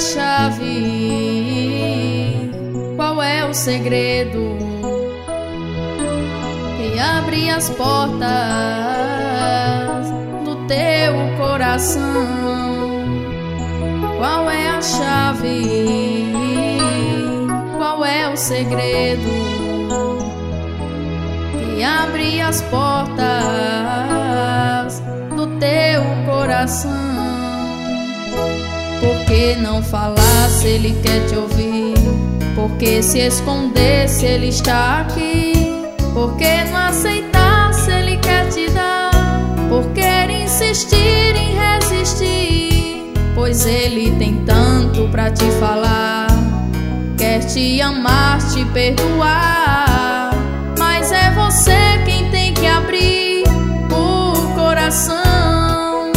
chave? Qual é o segredo que abre as portas do teu coração? Qual é a chave? Qual é o segredo que abre as portas do teu coração? Por que não falar se Ele quer te ouvir? Por que se esconder se Ele está aqui? Por que não aceitar se Ele quer te dar? Por que insistir em resistir? Pois Ele tem tanto pra te falar. Quer te amar, te perdoar, mas é você quem tem que abrir o coração.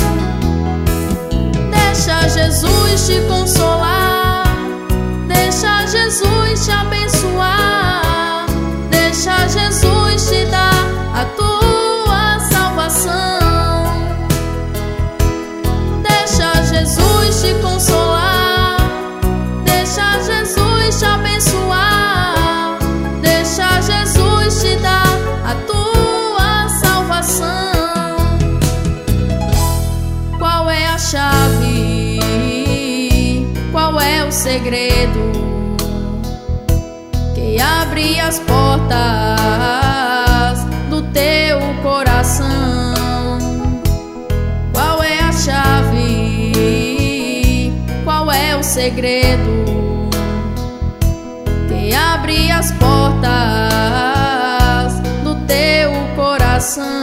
Deixa Jesus te consolar, deixa Jesus te abençoar, deixa Jesus te dar a tua salvação. Deixa Jesus te consolar, deixa Jesus te abençoar, deixa Jesus te dar a tua salvação. Qual é a chave? Qual é o segredo que abre as portas do teu coração? Qual é a chave? Qual é o segredo que abre as portas do teu coração?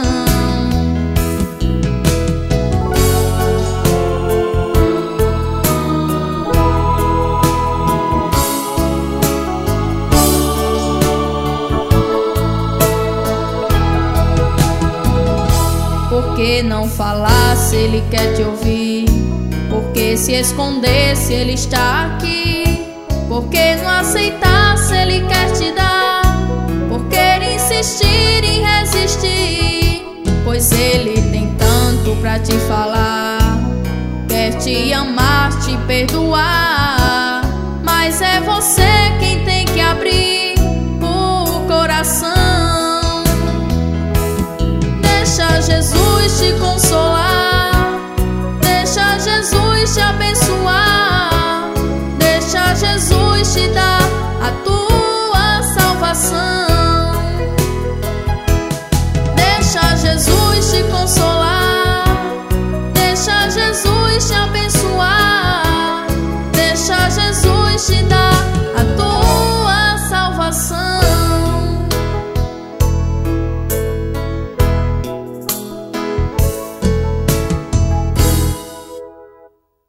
Por que não falar se Ele quer te ouvir? Por que se esconder se Ele está aqui? Por que não aceitar se Ele quer te dar? Por que insistir em resistir? Pois Ele tem tanto pra te falar. Quer te amar, te perdoar, mas é você quem tem que abrir o coração. Deixa Jesus te consolar,